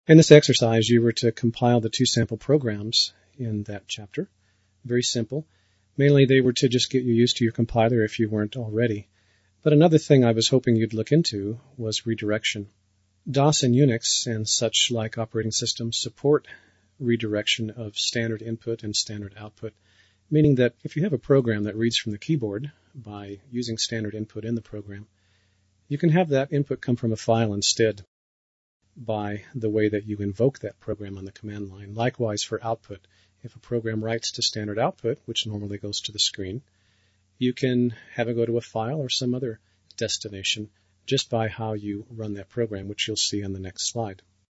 In this exercise, you were to compile the two sample programs in that chapter. Very simple. Mainly they were to just get you used to your compiler if you weren't already. But another thing I was hoping you'd look into was redirection. DOS and Unix and such like operating systems support redirection of standard input and standard output, meaning that if you have a program that reads from the keyboard by using standard input in the program, you can have that input come from a file instead by the way that you invoke that program on the command line. Likewise for output, if a program writes to standard output, which normally goes to the screen, you can have it go to a file or some other destination just by how you run that program, which you'll see on the next slide.